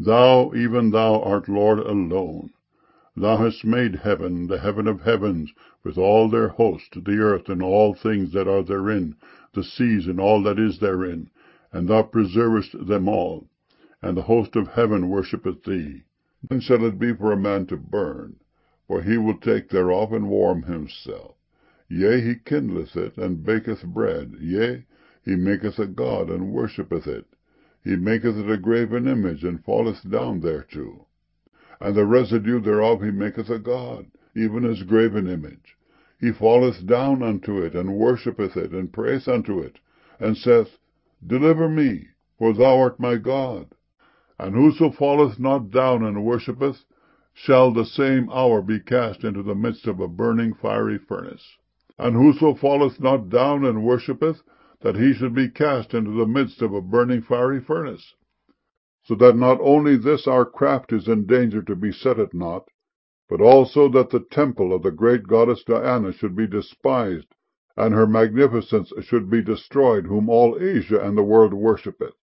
Thou, even thou, art Lord alone. Thou hast made heaven, the heaven of heavens, with all their host, the earth and all things that are therein, the seas and all that is therein, and thou preservest them all. And the host of heaven worshippeth thee. Then shall it be for a man to burn, for he will take thereof and warm himself. Yea, he kindleth it, and baketh bread. Yea, he maketh a god, and worshippeth it. He maketh it a graven image, and falleth down thereto. And the residue thereof he maketh a god, even his graven image. He falleth down unto it, and worshippeth it, and prayeth unto it, and saith, Deliver me, for thou art my God. And whoso falleth not down and worshippeth shall the same hour be cast into the midst of a burning fiery furnace. And whoso falleth not down and worshippeth, that he should be cast into the midst of a burning fiery furnace. So that not only this our craft is in danger to be set at naught, but also that the temple of the great goddess Diana should be despised, and her magnificence should be destroyed, whom all Asia and the world worshippeth.